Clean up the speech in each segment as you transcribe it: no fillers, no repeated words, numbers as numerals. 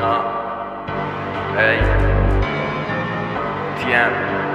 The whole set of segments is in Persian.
Hey TM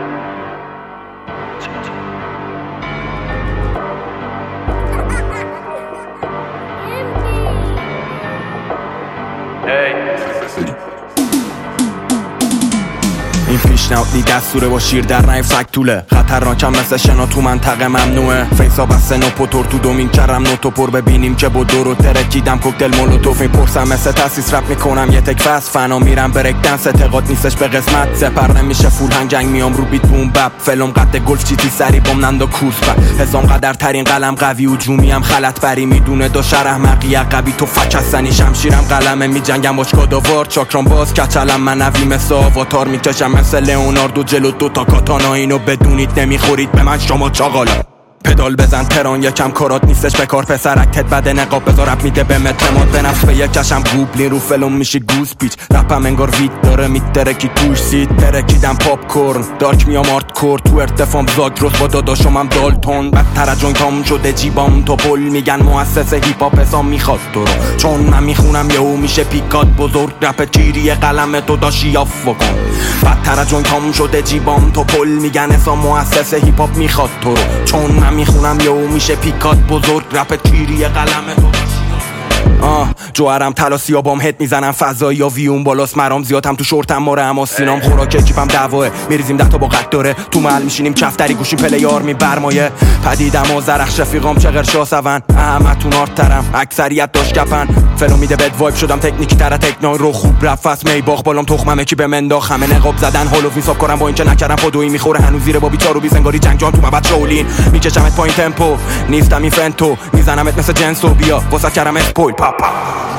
این پیشنهاد نی دستوره با شیر در نای فک طوله خطرناکم مثل شنا تو منطقه ممنوعه فیسا بسته نو پوتور تو دومین کرم نوتو پر ببینیم که با دورو ترکیدم کوکتل مولوتوف میپرسم مثل تاسیس رپ میکنم یه تک فست فنا میرم برک دنس اعتقاد نیستش به قسمت سپر نمیشه فول هنجنگ میام رو بیت بوم بپ فلم قد گلف چیتی سری بام نندو کورس بپ حسام قدر ترین قلم قوی و جومیم خلط بری میدونه دو شرح مقی عقبی تو فک هستنی شمشیرم قلمه میجنگم باش کاداوار چاکرام باز کچلم منوی مثل آواتار میکشم مثل لئوناردو جلو دوتا کاتانا اینو بدونید نمیخورید به من شما چاقالا پدال بزن تران یکم کارات نیستش به کار پسرک تت بده نقاب بذار رپ میده به مترمات به نفس به یک کشم گوبلی رو فلم میشی گوز پیچ رپم انگار وید داره میترکی توش سید ترکیدم پاپ کورن دارک میام آرت کور تو ارتفام زاگ روز با داداشم هم دالتون بدتر از جوینتام شده جیبام تو پل میگن مؤسس هیپ هاپ حسام میخواد تو رو چون من میخونم یهو میشه پیکات بزرگ رپ چیری قلم تو داشی آف بکن بدتر از جوینتام شده جیبام تو پل میگن حسام مؤسس هیپ هاپ میخواد تو رو چون من میخونم یهو میشه پیکات بزرگ رپ تیری قلم تو جوهرم طلا سیابام هد میزنم فضایی یا ویون بالاست مرام زیادم تو شورتم ماره اما سینام خوراک اکیپم دعواه میریزیم 10 تا با قد داره تو محل میشینیم کفتری گوشیم پلیار میبرمایه پدیدم و زرخش رفیقام چه قرشا سون احمدتون آرترم اکثریت داشت کپن فلو میده بد وایب شدم تکنیکی تره تکنای رو خوب رفت می باغ بالام تخممه کی به منداخ همه نقاب زدن هالو حساب کنم با اینکه نکردم پادویی میخوره هنوز زیر بابی چارو بیزنگاری جنگ جان تو مبد شولین میکشمت پایین تمپو نیستم این فنتو میزنمت مثل جنسو بیا واسه کرم اسپویل پاپا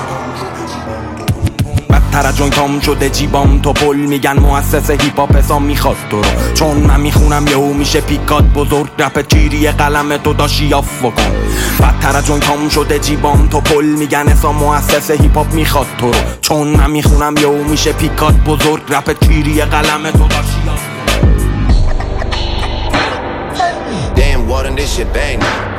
بدتر از جوینتام شده جیبام تو پل میگن مؤسس هیپ هاپ حسام میخواد تو رو چون من میخونم یهو میشه پیکات بزرگ رپ چیری قلم تو داشی آف بکن بدتر از جوینتام شده جیبام تو پل میگن حسام مؤسس هیپ هاپ میخواد تو رو چون من میخونم یهو میشه پیکات بزرگ رپ چیری قلم تو داشی آف Damn, Walden, this shit bang.